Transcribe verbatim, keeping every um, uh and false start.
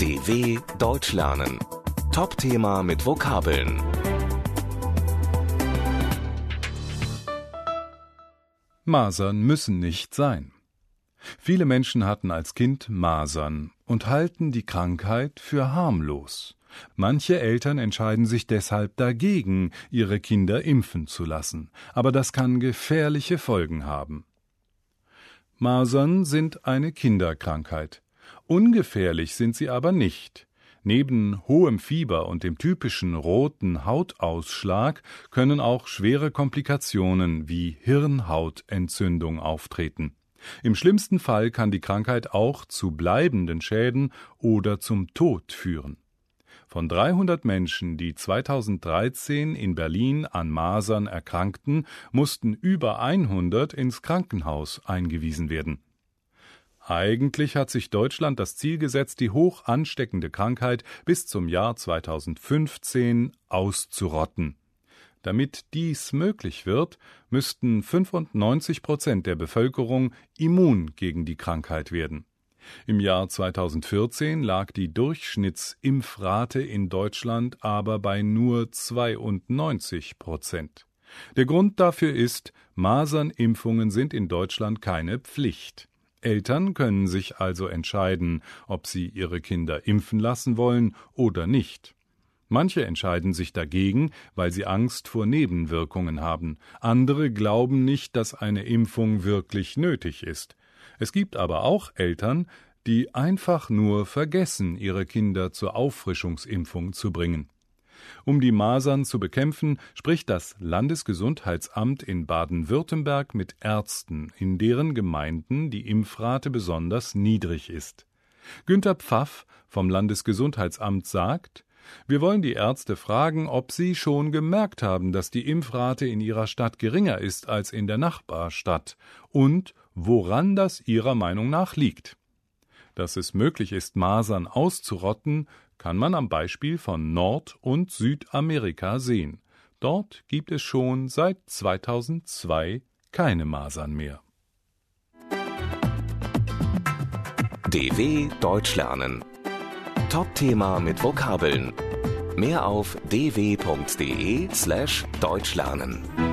D W Deutsch lernen. Top-Thema mit Vokabeln. Masern müssen nicht sein. Viele Menschen hatten als Kind Masern und halten die Krankheit für harmlos. Manche Eltern entscheiden sich deshalb dagegen, ihre Kinder impfen zu lassen, aber das kann gefährliche Folgen haben. Masern sind eine Kinderkrankheit. Ungefährlich sind sie aber nicht. Neben hohem Fieber und dem typischen roten Hautausschlag können auch schwere Komplikationen wie Hirnhautentzündung auftreten. Im schlimmsten Fall kann die Krankheit auch zu bleibenden Schäden oder zum Tod führen. Von dreihundert Menschen, die zweitausenddreizehn in Berlin an Masern erkrankten, mussten über hundert ins Krankenhaus eingewiesen werden. Eigentlich hat sich Deutschland das Ziel gesetzt, die hoch ansteckende Krankheit bis zum Jahr zweitausendfünfzehn auszurotten. Damit dies möglich wird, müssten fünfundneunzig Prozent der Bevölkerung immun gegen die Krankheit werden. Im Jahr zweitausendvierzehn lag die Durchschnittsimpfrate in Deutschland aber bei nur zweiundneunzig Prozent. Der Grund dafür ist, Masernimpfungen sind in Deutschland keine Pflicht. Eltern können sich also entscheiden, ob sie ihre Kinder impfen lassen wollen oder nicht. Manche entscheiden sich dagegen, weil sie Angst vor Nebenwirkungen haben. Andere glauben nicht, dass eine Impfung wirklich nötig ist. Es gibt aber auch Eltern, die einfach nur vergessen, ihre Kinder zur Auffrischungsimpfung zu bringen. Um die Masern zu bekämpfen, spricht das Landesgesundheitsamt in Baden-Württemberg mit Ärzten, in deren Gemeinden die Impfrate besonders niedrig ist. Günter Pfaff vom Landesgesundheitsamt sagt: Wir wollen die Ärzte fragen, ob sie schon gemerkt haben, dass die Impfrate in ihrer Stadt geringer ist als in der Nachbarstadt und woran das ihrer Meinung nach liegt. Dass es möglich ist, Masern auszurotten, kann man am Beispiel von Nord- und Südamerika sehen. Dort gibt es schon seit zweitausendzwei keine Masern mehr. D W Deutsch lernen. Top-Thema mit Vokabeln. Mehr auf d w punkt d e slash deutsch lernen.